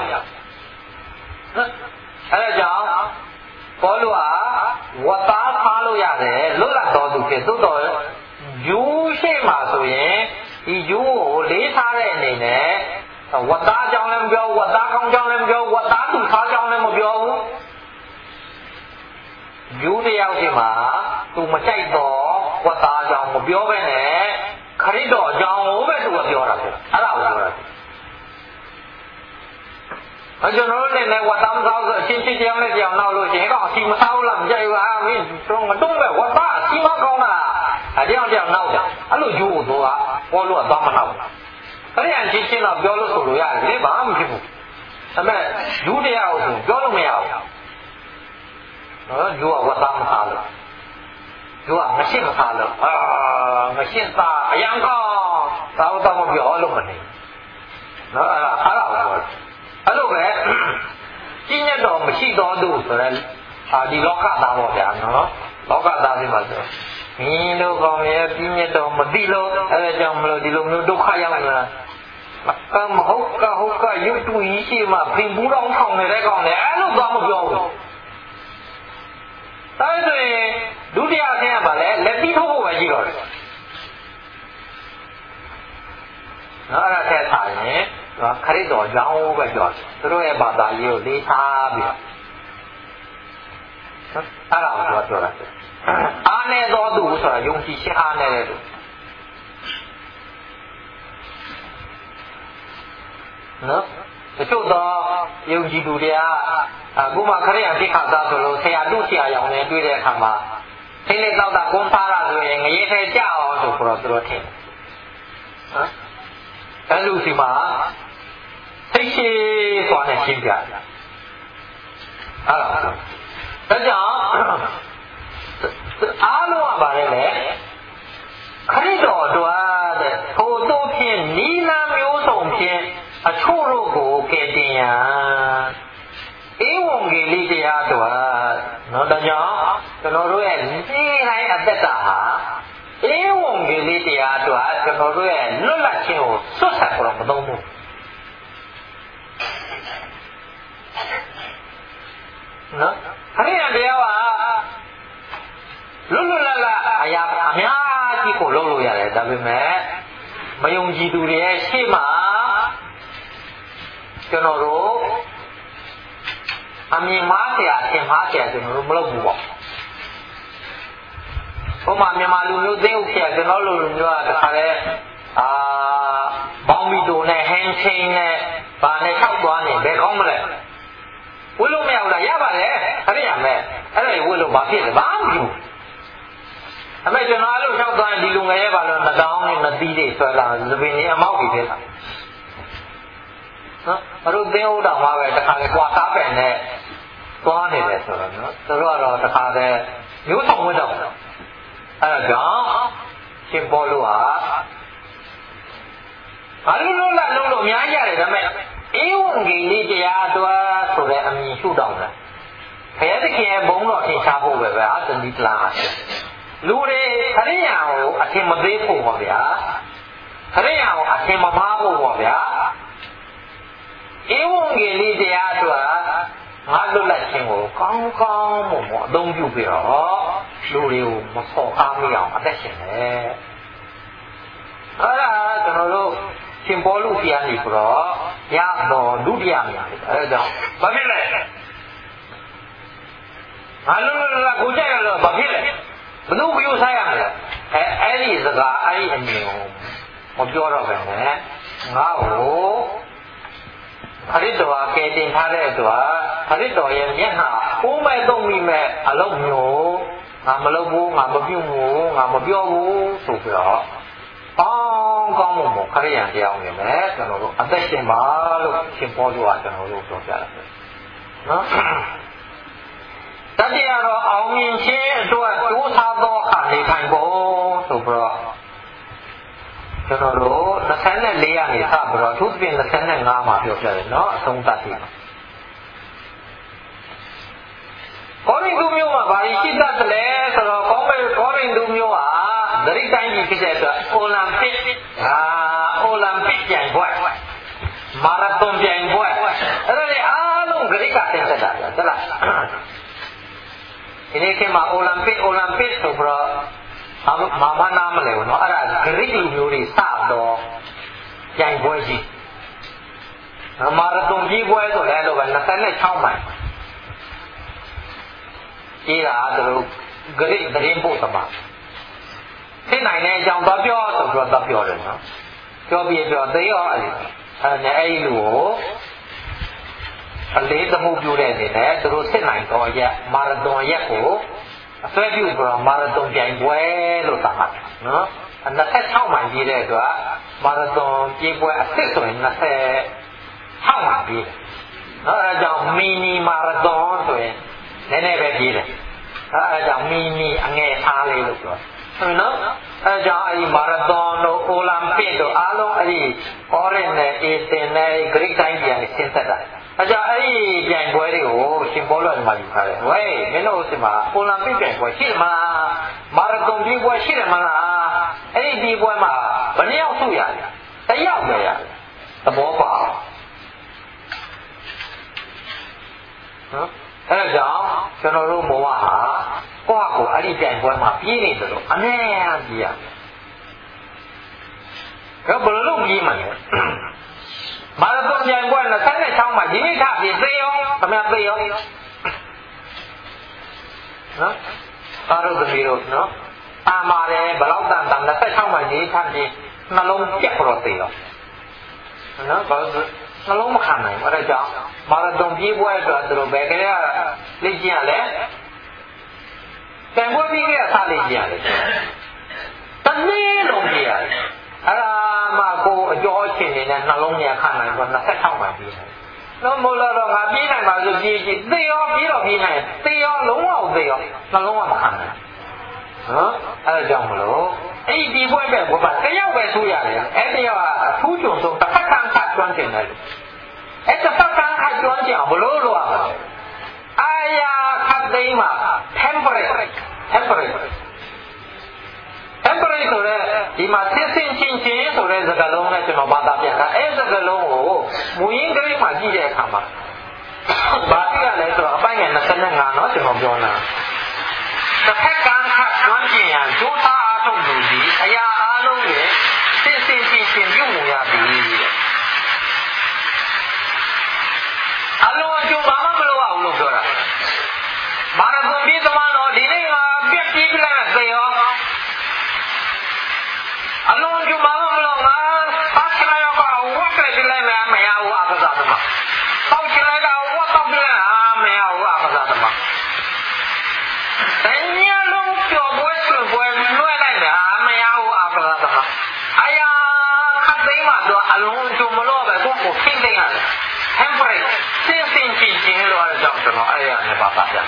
အဲ့ဒါကြောင့်ဘောလို့ဝတ်သားစားလို့ရတယ်လွတ်လပ်တော်သူဖြစ်သို့တော်ယူရှိမှဆိုရင်ဒီယူကိုလေးစားတဲ့အနေနဲ့ဝတ်သားကြောင်းလည်းမပြောဝတ်သားကောင်းကြောင်းလည်းမပြောဝတ်သားသူစားကြောင်းလည်းမပြောဘူးယူတယောက်ရှိမှသူမကြိုက်တော့ဝတ်သားကြောင်းမပြောဘဲနဲ့ခရစ်တော်ကြောင်းကိုပဲသူကပြောတာဖြစ်အဲ့ဒါကိုပြောတာကျွန်တော်တို့လည်းဝတ်သားမစားဆိုအချင်းချင်းကြောင်းနဲ့ကြောင်းနောက်လို့ရှိရင်တော့အစီမစားဘူးလားမကြိုက်ဘူးမင်းတော့မတုံးပဲဝတ်သားအစီမကောင်းလားအကြောင်းကြောင့်နောက်တယ်အဲ့လိုယူကိုသူကပေါ်လို့သွားမနောက်အဲ့ဒီအချင်းချင်းတော့ပြောလို့ဆိုလို့ရတယ်လေဘာမှမဖြစ်ဘူးဒါပေမဲ့ယူတရားကိုပြောလို့မရဘူးနော်ယူကဝတ်သားမစားလို့ယူကမရှင်းမစားလို့မရှင်းသားအယံကောသာဝတ္တမပြောလို့မနေနော်အဲ့ဒါကိုအဲ့လိုပဲကြီးညတ်တော်မရှိတော်သူဆိုတဲ့ဒီလောကသားပေါ့ဗျာနော်လောကသားတွေမှာဆိုမင်းတို့ကောင်ရဲ့ကြီးညတ်တော်မသိလို့အဲ့ဒါကြောင့်မလို့ဒီလိုမျိုးဒုက္ခရောက်နေတာမဟုတ်ကရုပ်တူကြီးရှိမှပြင်ဘူးတော်ထောင်နေတဲ့ကောင်လေအဲ့လိုသွားမပြောဘူးဒါဆိုရင်ဒုတိယဆင်းရပါလေလက်ပြီးထုတ်ဖို့ပဲရှိတော့တယ်နော်အဲ့ဒါထက်ထားရင်ခရစ်တော်ကြောင်းပဲပြောတယ်သူတို့ရဲ့ဘာသာရေးကိုလေးစားပြီးအဲ့ဒါကိုပြောတာအားနဲ့တော်သူဆိုတာယုံကြည်ခြင်းအားနဲ့တဲ့နော်တချို့တော့ယုံကြည်သူတွေကအခုမှခရစ်ယာန်သိက္ခာသားဆိုလို့ဆရာတို့ဆရာရောင်နဲ့တွေ့တဲ့အခါမှာသိနေတော့တာကုန်းစားရဆိုရင်ငရေထဲကြအောင်ဆိုတော့သူတို့ထင်နော်အဲ့လူစီမှာသိရှိသွားတဲ့ရှင်းပြတယ်အဲ့ဒါကြောင့်အားလုံးကပါလေခရစ်တော်အတွက်တဲ့ထို့သောဖြင့်နိလမျိုးစုံဖြင့်အချို့တို့ကိုကယ်တင်ရန်ဧဝံဂေလိတရားတော်နော်ဒါကြောင့်ကျွန်တော်တို့ရဲ့နေတိုင်းအသက်တာဟာအေးဝံဂေလိတရားအတွက်ကျွန်တော်တို့ရဲ့လွတ်လပ်ခြင်းကိုစွတ်ဆက်တော့မသုံးဘူးနော်ခရိယန်တရားဟာလွတ်လွတ်လပ်လပ်အရာအများကြီးကိုလုပ်လို့ရတယ်ဒါပေမဲ့မယုံကြည်သူတွေရဲ့ရှေ့မှာကျွန်တော်တို့အမြင်မှားเสียအထင်မှားเสียကျွန်တော်တို့မလုပ်ဘူးပေါ့ဟိုမှာမြန်မာလူမျိုးသိဥစ္စာကျွန်တော်လူမျိုးကတခါလဲဘောင်းမီတိုနဲ့ဟင်းချင်းနဲ့ဗာနဲ့ထောက်သွားနေဘယ်ကောင်းမလဲဝှလို့မရဘူးလားရပါတယ်ခရိယာမဲ့အဲ့ဒါဝှလို့ဘာဖြစ်လဲဘာမှမဖြစ်အမေကျွန်တော်အဲ့လိုထောက်သွားရင်ဒီလူငယ်ရဲ့ဘာလို့မတောင်းနဲ့မသီးတွေဆွဲလာသပင်ကြီးအမောက်ကြီးဖြစ်လာနော်အရုပ်သိဟုတ်တော်မှာပဲတခါလေကွာကားပင်နဲ့သွားနေတယ်ဆိုတော့နော်သူတို့ကတော့တခါတည်းမျိုးဆောင်ဝတ်တော့အဲ့ဒါကြောင့်ရှင်ပေါ်လို့ဟာအလုံးလုံးလာလုံးလို့အများကြီးရတယ်ဒါပေမဲ့အေဝံဂေလိတရားတော်ဆိုတဲ့အမည်ရှုတော့တယ်ဘုရားသခင်ရဲ့ဘုန်းတော်ထင်ရှားဖို့ပဲဟာသတိတလားလူတွေခရိယာကိုအထင်မသေးဖို့ပါဗျာခရိယာကိုအထင်မမှားဖို့ပါဗျာဧဝံဂေလိတရားအတွက်ငါလွတ်လပ်ခြင်းကိုကောင်းကောင်းမွန်မွန်အသုံးပြုပြီးတော့လူတွေကိုမဆော်ကားမိအောင်အသက်ရှင်တယ်အဲ့ဒါကျွန်တော်တို့ရှင်ဘောလူတရားနေဆိုတော့ရတော်ဒုတိယများတယ်အဲ့ဒါကြောင့်ဘာဖြစ်လဲငါလွတ်လွတ်လပ်ကိုကြိုက်ရလို့ဘာဖြစ်လဲဘယ်သူပြုဆိုင်ရမလဲအဲ့ဒီစကားအဲ့ဒီအမြင်ကိုမပြောတော့ပဲနဲ့ငါ့ကိုခရစ်တော်ကယ်တင်ထားတဲ့အတွက်ခရစ်တော်ရဲ့မျက်နှာပိုးမဲ့သုံးမိမဲ့အလုံးမျိုးငါမလုပ်ဘူးငါမပြုဘူးငါမပြောဘူးဆိုပြီးတော့ကောင်းမွန်ခရိယန်တရားဝင်မယ်ကျွန်တော်တို့အသက်ရှင်ပါလို့ရှင်ပေါ်လို့ကျွန်တော်တို့ပြောပြတယ်နော်တတိယတော့အောင်မြင်ခြင်းအတွက်ဒုစားသောခါနေထိုင်ဖို့ဆိုပြီးတော့ကျွန်တော်တို့24ရာနေစပြီးတော့သူ့ပြင်25မှာပြောပြတယ်နော်အဆုံးသတ်ပြီကောရိန္သုမြို့မှာဘာရှိတတ်တယ်ဆိုတော့ကောရိန္သုမြို့ဟာသတိတိုင်းကြီးဖြစ်တဲ့အတွက်အိုလံပစ်ပြိုင်ပွဲမာရသွန်ပြိုင်ပွဲအဲ့ဒါလေအားလုံးဂရိကတင်ဆက်တာဟုတ်လားဒီနေ့ကမှအိုလံပစ်ဆိုပြီးတော့မာမနာမလဲဘူးနော်အဲ့ဒါဂရိလူမျိုးတွေစတော့ပြိုင်ပွဲကြီးမာရသွန်ကြီးပွဲဆိုလဲတော့26မိုင်ကြီးတာတို့ဂရိသတင်းပို့သမားသိနိုင်တဲ့အကြောင်းတော့ပြောဆိုပြီးတော့ပြောတယ်နော်ပြောပြီးပြောသေးရောအဲ့လူကိုအလေးသမှုပြုတဲ့အနေနဲ့သူတို့စစ်နိုင်တော့ရက်မာရသွန်ရက်ကိုအစွဲပြုပြီးတော့မာရသွန်ပြိုင်ပွဲလို့သတ်မှတ်တယ်နော်26မိုင်ကြီးတဲ့အတွက်မာရသွန်ပြိုင်ပွဲအစ်စ်ဆိုရင်26မိုင်ကြီးတယ်နော်အဲဒါကြောင့်မီနီမာရသွန်ဆိုရင်နည်းနည်းပဲကြီးတယ်အဲဒါကြောင့်မီနီအငယ်အားလေးလို့ပြောတယ်နော်အဲကြောင့်အဲဒီမာရသွန်တို့အိုလံပစ်တို့အားလုံးအဲဒီအော်ရင်နဲ့အေသင်နဲ့ဂရိတိုင်းပြန်ဆင်းသက်တာအဲကြောင့်အဲဒီပြိုင်ပွဲတွေကိုရှင်ဘောလောဒီမှာယူထားတယ်ဝေးမင်းတို့ဒီမှာအိုလံပစ်ပြိုင်ပွဲရှိတယ်မလားမာရသွန်ပြိုင်ပွဲရှိတယ်မလားအဲဒီဒီပွဲမှာဘယ်နှယောက်ဆုရလဲတယောက်ပဲရတယ်သဘောပေါက်နော်အဲဒါကြောင့်ကျွန်တော်တို့ဘဝဟာကိုယ့်ဟာကိုယ်အဲ့ဒီပြိုင်ပွဲမှာပြေးနေတယ်လို့အနည်းအားပြေးရတယ်ဘယ်လိုလုပ်ပြေးမှာလဲမာရသွန်ပြိုင်ပွဲ26မှာဒီနေ့ထပြေးသေးရောခင်ဗျာသေးရောနော်အားလုံးသမီးတို့နော်အာမာတယ်ဘယ်လောက်တန်26မှာဒီနေ့ထပြေးနှလုံးပြက်တော့သေးရောနော်ဘာလို့နှလုံးမခံနိုင်ဘူးအဲ့ဒါကြောင့်မာရသွန်ပြေးပွဲအတွက်သူတို့ဘယ်ကလေးကလေ့ကျင့်ရလဲတန်ဖိုးပြီးခဲ့တာလေးကြည့်ရတယ်တနည်းလုံးကြည့်ရတယ်အဲ့ဒါမှကိုအကျော်အချင်းနေတဲ့နှလုံးညာခံနိုင်တော့26မှပြီးတယ်တော့မို့လို့တော့ငါပြေးနိုင်ပါဆိုပြေးကြည့်သေရောပြေးတော့ပြေးနိုင်သေရောလုံးဝသေရောနှလုံးကမခံနိုင်နော်အဲ့ဒါကြောင့်မလို့အဲ့ဒီပွဲပဲဘုရားတယောက်ပဲဆိုးရတယ်အဲ့တယောက်ကအထူးကြုံဆုံးတစ်ဖက်ကန်းခတ်ကျွမ်းကျင်တယ်အဲ့တစ်ဖက်ကန်းခတ်ကျွမ်းကျင်အောင်ဘလို့လုပ်ရမလဲအာယာခတ်သိမ်းမှာဖ temperate ဆိုတဲ့ဒီမှာဆင်းဆင်းချင်းချင်းဆိုတဲ့စကားလုံးနဲ့ကျွန်တော်ဘာသာပြန်တာအဲစကားလုံးကိုမူရင်းကလေးမှာကြည့်တဲ့အခါမှာဘာသိရလဲဆိုတော့အပိုင်းငယ်25เนาะကျွန်တော်ပြောတာတစ်ဖက်ကန်းခတ်ကျွမ်းကျင်ရန်ဒုသာအားထုတ်လို့ဒီအရာအားလုံးရဲ့ဆင်းဆင်းချင်းချင်းပြုမှုရပြီအလုံးအကျုံဘာမှမလုပ်အောင်လို့ပြောတာမာရဂုံပြီးသမားတော့ဒီနေ့ကပြက်ပြီးပြလိုက်သေရောအလုံးအကျုံဘာမှမလုပ်ငါအားချလိုက်တော့ဝတ်လိုက်ပြလိုက်မယ်မရဘူးအကစားသမားတောက်ချလိုက်တော့ဝတ်တော့ပြလိုက်မရဘူးအကစားသမားတညလုံးပြောပွဲဆွေပွဲလွှဲလိုက်တာမရဘူးအကစားသမားအရာခတ်သိမ်းမှတော့အလုံးအကျုံမလို့ပဲကိုကိုဖိသိမ်းရတယ်temperate ဆင်းဆင်းချင်းချင်းလို့အဲ့ဒါကြောင့်ကျွန်တော်အဲ့ရနဲ့ပါပြန်တယ်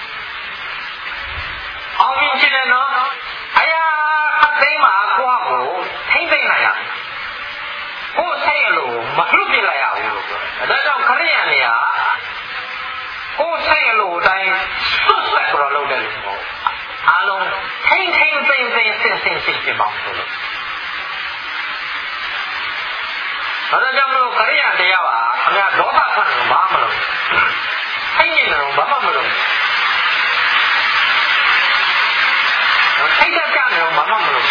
အောင်မြင်ခြင်းနဲ့နော်အရာအသိမ်းမှာကိုယ့်ကိုထိမ့်သိမ့်လိုက်ရကိုယ်ဆိုင်ရလို့မလွတ်ပြလိုက်ရဘူးလို့ပြောတယ်ဒါကြောင့်ခရိယန်တွေကကိုယ်ဆိုင်ရလို့အတိုင်းစွတ်ဆက်ပြီးတော့လုပ်တယ်လို့ပြောအားလုံးထိမ့်သိမ့်ဆင်းဆင်းချင်းပါဆိုလို့ဒါကြောင့်မလို့ခရိယန်တရားပါခင်ဗျာဒေါသထွက်လို့ဘာမှမလုပ်ထိမ့်နေတယ်ဘာမှမလုပ်ထိတ်ကြတယ်ဘာမှမလုပ်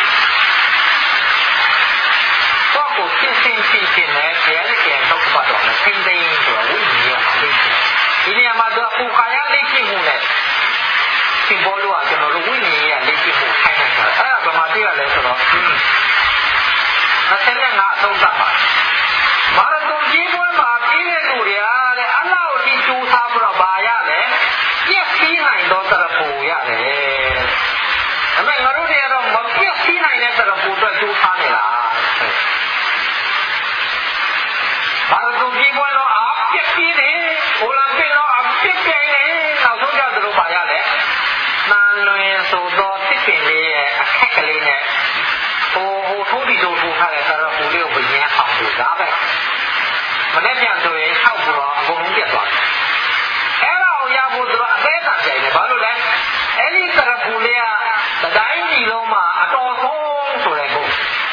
တော့ကိုရှင်းချင်းနဲ့တရားနဲ့ပြန်တော့ပတ်တော့မယ်ထိမ့်သိမ်းဆိုတော့ဝိညာဉ်ရမှာလေ့ကျင့်ဒီနေရာမှာတော့ပူကာယလေ့ကျင့်မှုနဲ့သင်ပေါ်လို့ကကျွန်တော်တို့ဝိညာဉ်ရလေ့ကျင့်မှုခိုင်းနေတာအဲ့ဒါဗမာပြည်ကလည်းဆိုတော့25အဆုံးသတ်ပါမာရဂုံကြီးပွဲမှာပြည့်တဲ့လူတွေအားတဲ့အလောက်အထိကျိုးစားပြီးတော့ပါရတယ်ပြည့်စည်နိုင်တော့တရပူရတယ်ဒါပေမဲ့ငါတို့တွေကတော့မပြည့်စည်နိုင်တဲ့တရပူအတွက်ကျိုးစားနေတာမာရဂုံကြီးပွဲတော့အပြည့်စည်တယ်ဟိုလံပင်တော့အပြည့်ပြည့်တယ်နောက်ဆုံးကြတော့ပါရတယ်နန်းလွင်ဆိုတော့တစ်ပင်လေးရဲ့အခက်ကလေးနဲ့ဟိုထိုးပြီးထိုးထားတဲ့တရပူလေးကိုပြင်အောင်လို့ဒါပဲမနေ့ပြန်ဆိုရင်ထောက်ပြီးတော့အကုန်လုံးပြတ်သွားတယ်အဲ့ဒါကိုရဖို့သူကအသေးအံကြိုင်တယ်ဘာလို့လဲအဲ့ဒီတရပူလေးကတိုင်းပြည်လုံးမှာအတော်ဆုံးဆိုတဲ့ကို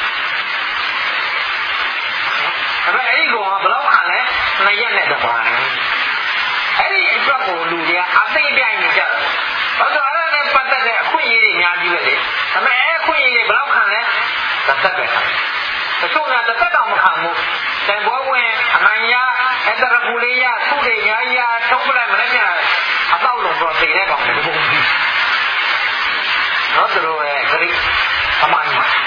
အဲ့အဲ့ဒီကောင်ကဘယ်လောက်ခံလဲ2ရက်နဲ့တပိုင်းအဲ့ဒီအတွက်ကိုလူတွေကအသိပြိုင်နေကြတယ်ဘာလို့အဲ့ဒါနဲ့ပတ်သက်တဲ့အခွင့်အရေးတွေအများကြီးပဲလေဒါပေမဲ့အဲ့အခွင့်အရေးတွေဘယ်လောက်ခံလဲတစ်သက်ပဲခံတချို့ကတစ်သက်တော့မခံဘူးတန်ပွဲဝင်အနိုင်ရအဲ့တရပူလေးရသူ့တွေညာရထုံးပလိုက်မနေ့ကအတော့လုံးတော့သိတဲ့ကောင်တွေဘုံကြီးနော်တို့ရဲ့ဂရိအမှန်မှာ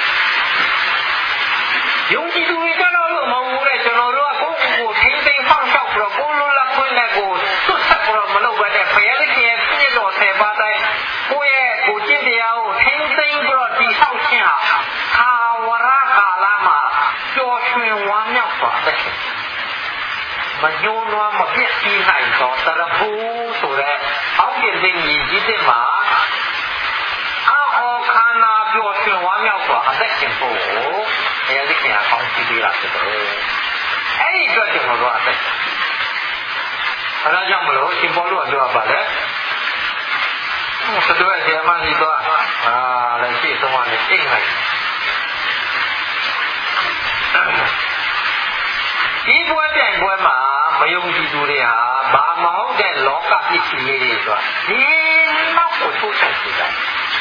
ယုံကြည်သူတွေကတော့လို့မဟုတ်ဘူးတဲ့ကျွန်တော်တို့ကကိုယ့်ကိုယ်ထိမ့်သိမ်းဖောက်ရှောက်ပြီးတော့ကိုလိုလက်ခွင့်နဲ့ကိုစွတ်ဆက်ပြီးတော့မလုပ်ဘဲနဲ့ဖယားလေးရဲ့ပြည့်တော်10ပါးတိုင်းကိုယ့်ရဲ့ကိုကျင့်တရားကိုထိမ့်သိမ်းပြီးတော့တည်ဆောက်ခြင်းဟာအာဝရကာလမှာပျော်ရွှင်ဝမ်းမြောက်စွာတဲ့မညှိုးနွမ်းမပြည့်စည်နိုင်သောတရပူဆိုတဲ့အောက်ပြည့်တဲ့ညီကြီးတဲ့မှာအော်ခန္ဓာပျော်ရွှင်ဝမ်းမြောက်စွာအသက်ရှင်ဖို့တရားသိခင်အကောင်းရှိသေးတာဖြစ်တယ်အဲ့ဒီအတွက်ကျွန်တော်တို့အသက်အဲ့ဒါကြောင့်မလို့ရှင်ပေါလုကပြောပါလေသတ္တဝါဆရာမကြီးတော့လည်းရှိဆုံးကနေအိမ်လိုက်ဒီပွဲပြိုင်ပွဲမှာမယုံကြည်သူတွေဟာဘာမဟုတ်တဲ့လောကပစ္စည်းလေးတွေဆိုတာဒီနောက်ကိုထိုးဆက်ကြည့်တယ်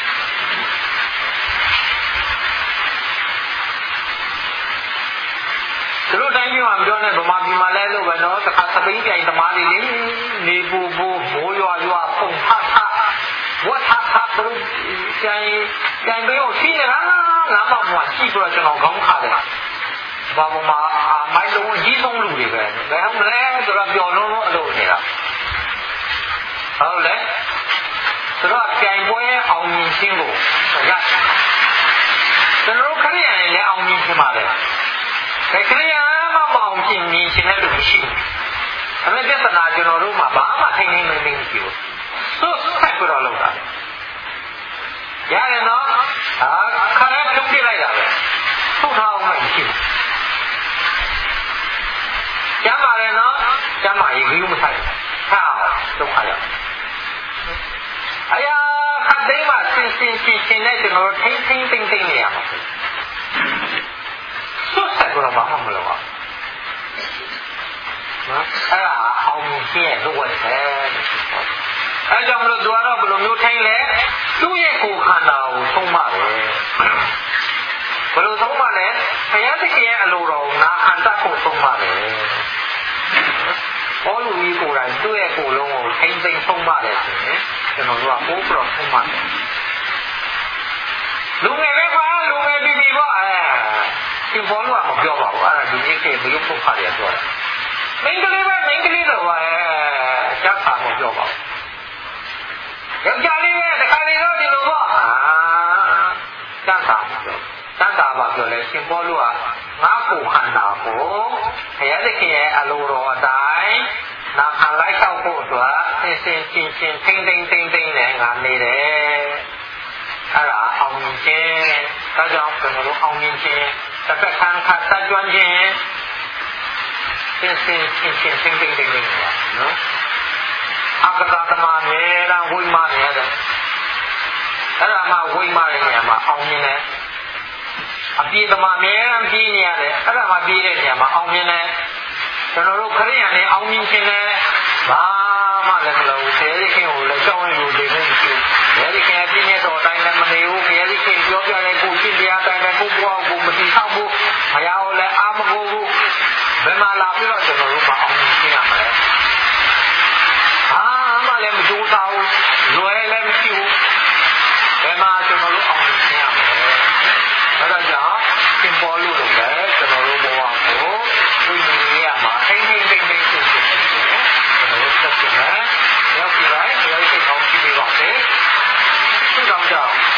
သူတို့တိုင်းပြည်မှာပြောနေဗမာပြည်မှာလဲလို့ပဲနော်တစ်ခါစပိန်ပြိုင်သမားတွေလေနေပူပူမိုးရွာပုံဖတ်ဝတ်ထားဘုရားကျန်ပြီးတော့ရှိနေတာငါမှမွာကြည့်ပြီးတော့ကျွန်တော်ခေါင်းခါတယ်ဘာမှမမိုင်းလုံးကြီးဆုံးလူတွေပဲဘယ်ဟုတ်လဲဆိုတော့ပျော်လုံးလုံးအလုပ်နေတာဟုတ်လဲဆိုတော့ပြိုင်ပွဲအောင်မြင်ခြင်းကိုရကျွန်တော်ခရိယာနဲ့လည်းအောင်မြင်ခြင်းပါတယ်ခရိယာမှမအောင်မြင်ခြင်းလည်းလို့မရှိဘူးအမေပြဿနာကျွန်တော်တို့မှာဘာမှထိုင်နေမနေမရှိဘူးသူဆက်ပြီးတော့လုပ်တာရတယ်နော်ခါရဲထုတ်ပြလိုက်တာပဲထုတ်ထားအောင်မရှိဘူးကျမ်းပါလေနော်ကျမ်းပါရေးဘူးမဆိုင်ဟာဒုက္ခရောက်အရာသိမ်းမှစင်စင်ချင်းနဲ့ကျွန်တော်တို့ထိမ့်သိမ့်နေရမှာစွတ်ဆက်တော့ဘာမှမလုပ်ပါနော်အဲ့ဒါအောင်မြင်ရဲ့လုပ်ဝတ်တယ်အဲ့ကြောင့်မလို့သူကတော့ဘယ်လိုမျိုးထိမ့်လဲသူ့ရဲ့ကိုယ်ခန္ဓာကိုသုံးပါတယ်ဘယ်လိုသုံးပါလဲဘုရားသခင်ရဲ့အလိုတော်ကိုနာခံတတ်ဖို့သုံးပါတယ်ဘောလူကြီးကိုယ်တိုင်သူ့ရဲ့ကိုယ်လုံးကိုထိမ့်သိမ့်သုံးပါတယ်ဆိုရင်ကျွန်တော်တို့ကပိုးပြီးတော့သုံးပါတယ်လူငယ်လေးပါလူငယ်ပြီးပေါ့ရှင်ဘောလူကမပြောပါဘူးအဲ့ဒါဒီနေ့ခေတ်ဘယ်လိုပုတ်ခါရပြောတယ်မင်းကလေးပဲမင်းကလေးတော့ကျတ်စာမပြောပါဘူးယောက်ျားလေးပဲတခါလေတော့ဒီလိုပေါ့ကျတ်စာမပြောကျတ်စာပါပြောလဲရှင်ဘောလူကငါ့ကိုခန္ဓာကိုဘုရားသခင်ရဲ့အလိုတော်အတိုင်းနာခံလိုက်တော့ဖို့အတွက်စင်စင်ချင်းချင်းထိမ့်သိမ့်နဲ့ငါနေတယ်အဲ့ဒါအောင်မြင်ခြင်းဒါကြောင့်ကျွန်တော်တို့အောင်မြင်ခြင်းတစ်ဖက်ခံခတ်ကျွမ်းခြင်းစင်စင်ချင်းထိမ့်သိမ့်နော်အကတာသမမြဲတမ်းဝိမာနေရတယ်အဲ့ဒါမှဝိမာတဲ့နေရာမှာအောင်မြင်တယ်အပြည့်သမမြဲတမ်းပြီးနေရတယ်အဲ့ဒါမှပြီးတဲ့နေရာမှာအောင်မြင်တယ်ကျွန်တော်တို့ခရိယာနဲ့အောင်မြင်ခြင်းနဲ့ဘာမှလည်းမလုပ်ဘူးဘုရားခင်ကိုလည်းကြောင်းရုံတွေနဲ့မရှိဘူးဘုရားခင်အပြည့်နဲ့တော့အတိုင်းလည်းမနေဘူးဘုရားခင်ပြောပြတဲ့ကိုရှင်းတရားတိုင်းလည်းကိုဘွားကိုမတိဆောက်ဘူးဘုရားကိုလည်းအာမကိုဘူးဘယ်မှာလာပြီးတော့ကျွန်တော်တို့မအောင်မြင်ခြင်းရမလဲမှလည်းမကြိုးစားဘူးလွယ်လည်းမရှိဘူးဘယ်မှာကျွန်တော်တို့အောင်မြင်ရမလဲအဲ့ဒါကြောင့်သင်ပေါ်လို့လည်းကျွန်တော်တို့ဘဝကိုဝိညာဉ်ရေးရမှာထိမ့်ဖြစ်ကျွန်တော်တို့သက်ရှင်မယ်ရောက်ပြီလိုက်ရောက်ပြီကောင်းပြီပါစေသူကြောင့်